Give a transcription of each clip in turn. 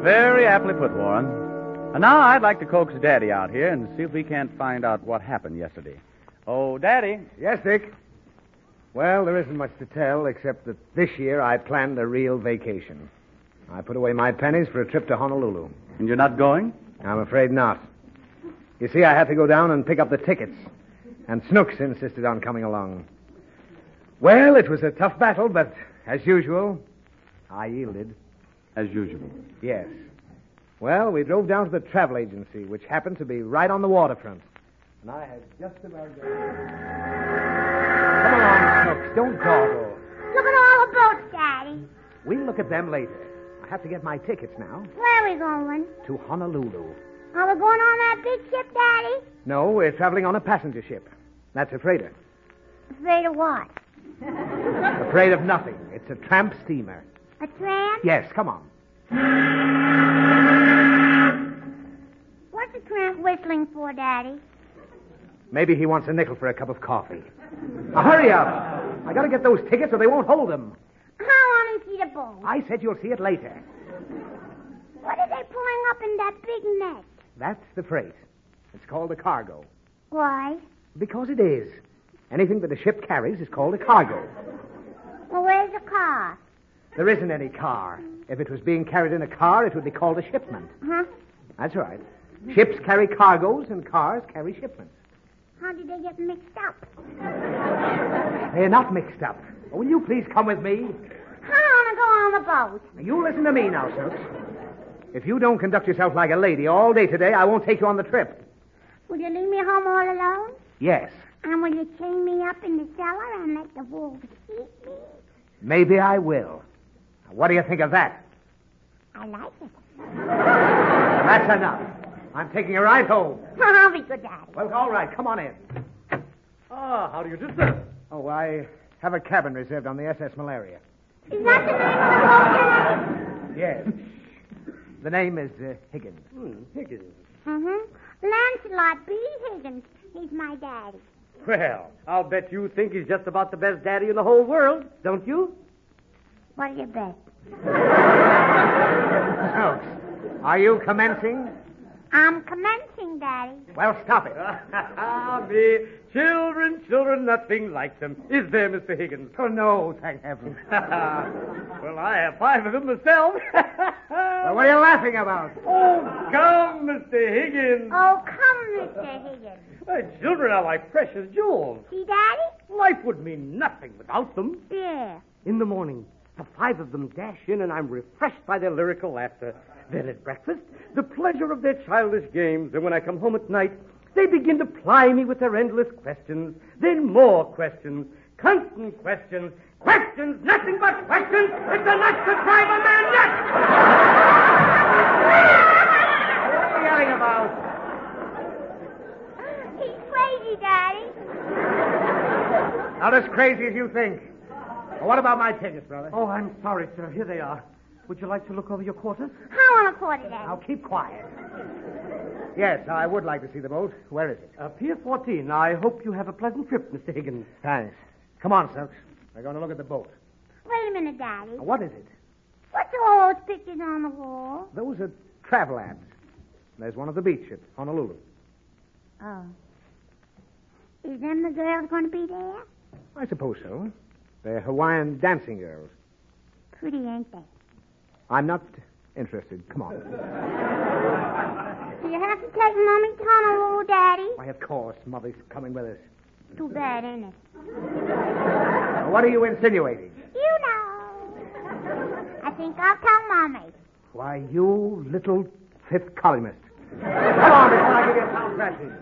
Very aptly put, Warren. And now I'd like to coax Daddy out here and see if we can't find out what happened yesterday. Oh, Daddy. Yes, Dick? Well, there isn't much to tell, except that this year I planned a real vacation. I put away my pennies for a trip to Honolulu. And you're not going? I'm afraid not. You see, I had to go down and pick up the tickets, and Snooks insisted on coming along. Well, it was a tough battle, but as usual, I yielded. As usual. Yes. Well, we drove down to the travel agency, which happened to be right on the waterfront. And I had just about got... Come along, Snooks. Don't dawdle. Look at all the boats, Daddy. We'll look at them later. I have to get my tickets now. Where are we going? To Honolulu. Are we going on that big ship, Daddy? No, we're traveling on a passenger ship. That's a freighter. Afraid of what? Afraid of nothing. It's a tramp steamer. A tramp? Yes, come on. What's the tramp whistling for, Daddy? Maybe he wants a nickel for a cup of coffee. Now, hurry up. I gotta get those tickets or they won't hold them. I want to see the boat. I said you'll see it later. What are they pulling up in that big net? That's the freight. It's called a cargo. Why? Because it is. Anything that a ship carries is called a cargo. Well, where's the car? There isn't any car. If it was being carried in a car, it would be called a shipment. Huh? That's right. Ships carry cargoes and cars carry shipments. How did they get mixed up? They're not mixed up. Will you please come with me? I want to go on the boat. Now, you listen to me now, Snooks. If you don't conduct yourself like a lady all day today, I won't take you on the trip. Will you leave me home all alone? Yes. And will you chain me up in the cellar and let the wolves eat me? Maybe I will. Now, what do you think of that? I like it. That's enough. I'm taking you right home. I'll be good, Daddy. Well, all right. Come on in. How do you do, sir? Oh, I have a cabin reserved on the SS Malaria. Is that the name of the boat, Daddy? Yes. The name is Higgins. Higgins. Mm-hmm. Lancelot B. Higgins. He's my daddy. Well, I'll bet you think he's just about the best daddy in the whole world, don't you? What do you bet? Snooks, are you commencing? I'm commencing, Daddy. Well, stop it. Me, children, nothing like them. Is there, Mr. Higgins? Oh, no, thank heaven. Well, I have 5 of them myself. Well, what are you laughing about? Oh, come, Mr. Higgins. Oh, come, Mr. Higgins. Why, children are like precious jewels. See, Daddy? Life would mean nothing without them. Yeah. In the morning, the 5 of them dash in, and I'm refreshed by their lyrical laughter. Then at breakfast, the pleasure of their childish games. And when I come home at night, they begin to ply me with their endless questions. Then more questions. Constant questions. Questions, nothing but questions. It's enough to drive a man nuts. What are you yelling about? He's crazy, Daddy. Not as crazy as you think. Well, what about my tickets, brother? Oh, I'm sorry, sir. Here they are. Would you like to look over your quarters? I want a quarter, Daddy. Now, keep quiet. Yes, I would like to see the boat. Where is it? Pier 14. I hope you have a pleasant trip, Mr. Higgins. Thanks. Come on, Snooks. We're going to look at the boat. Wait a minute, Daddy. Now, what is it? What's all those pictures on the wall? Those are travel ads. There's one of the beach at Honolulu. Oh. Is them the girls going to be there? I suppose so. They're Hawaiian dancing girls. Pretty, ain't they? I'm not interested. Come on. Do you have to take Mommy to Honolulu, Daddy? Why, of course. Mother's coming with us. Too bad, ain't it? Now, what are you insinuating? You know. I think I'll tell Mommy. Why, you little fifth columnist. Come on before I give you a sound thrashing.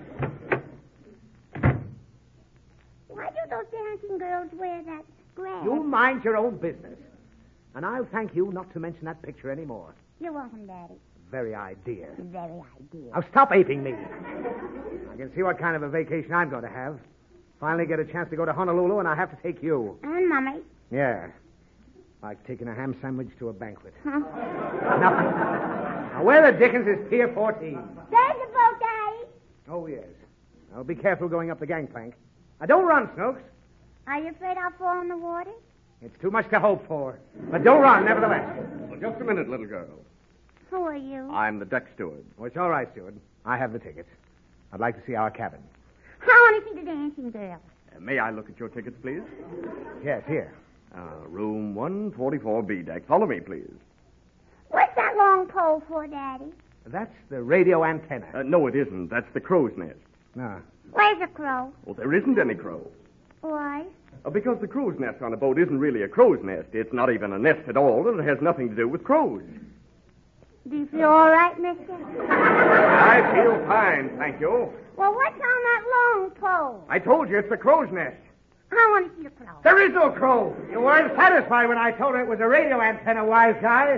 Why do those dancing girls wear that dress? You mind your own business. And I'll thank you not to mention that picture anymore. You're welcome, Daddy. Very idea. Very idea. Now, stop aping me. I can see what kind of a vacation I'm going to have. Finally get a chance to go to Honolulu, and I have to take you. And Mommy. Yeah. Like taking a ham sandwich to a banquet. Huh? Nothing. Now, where the dickens is Pier 14? There's the boat, Daddy. Oh, yes. Now, be careful going up the gangplank. Now, don't run, Snooks. Are you afraid I'll fall in the water? It's too much to hope for. But don't run, nevertheless. Well, just a minute, little girl. Who are you? I'm the deck steward. Oh, it's all right, steward. I have the tickets. I'd like to see our cabin. I want to see the dancing girl. May I look at your tickets, please? Yes, here. Room 144B deck. Follow me, please. What's that long pole for, Daddy? That's the radio antenna. No, it isn't. That's the crow's nest. No. Where's the crow? Well, there isn't any crow. Why? Because the crow's nest on a boat isn't really a crow's nest. It's not even a nest at all, and it has nothing to do with crows. Do you feel all right, mister? I feel fine, thank you. Well, what's on that long pole? I told you it's the crow's nest. I want to see the crow. There is no crow. You weren't satisfied when I told her it was a radio antenna, wise guy.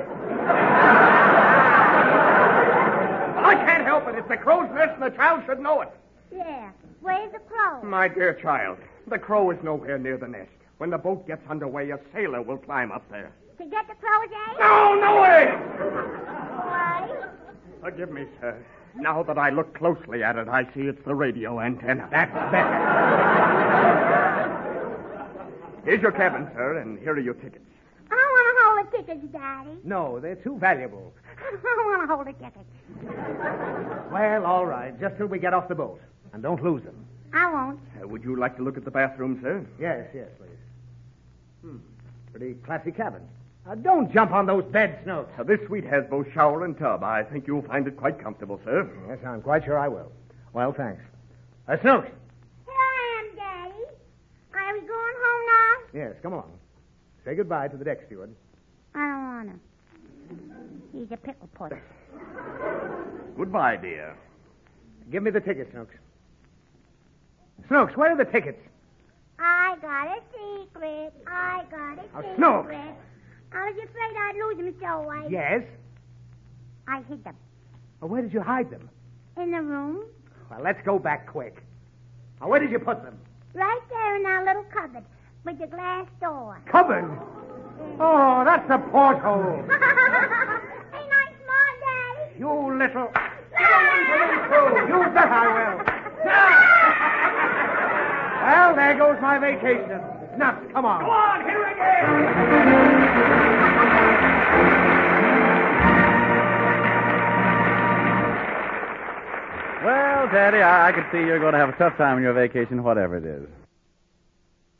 I can't help it. It's the crow's nest, and the child should know it. Yeah. Where's the crow? My dear child, the crow is nowhere near the nest. When the boat gets underway, a sailor will climb up there. To get the crow's egg? No way! Why? Forgive me, sir. Now that I look closely at it, I see it's the radio antenna. That's better. Here's your cabin, sir, and here are your tickets. I don't want to hold the tickets, Daddy. No, they're too valuable. I don't want to hold the tickets. Well, all right, just till we get off the boat. And don't lose them. I won't. Would you like to look at the bathroom, sir? Yes, please. Pretty classy cabin. Don't jump on those beds, Snooks. This suite has both shower and tub. I think you'll find it quite comfortable, sir. Yes, I'm quite sure I will. Well, thanks. Snooks. Here I am, Daddy. Are we going home now? Yes, come along. Say goodbye to the deck steward. I don't want to. He's a pickle puss. Goodbye, dear. Give me the tickets, Snooks. Snooks, where are the tickets? I got a secret. I got a secret. Snooks. I was afraid I'd lose them, so Yes? I hid them. Well, where did you hide them? In the room. Well, let's go back quick. Now, where did you put them? Right there in our little cupboard with the glass door. Cupboard? Oh, that's the porthole. Ain't I smart, Daddy? You little... You bet I will. Well, there goes my vacation. Nuts, come on. Go on, here again. Well, Daddy, I can see you're going to have a tough time on your vacation, whatever it is.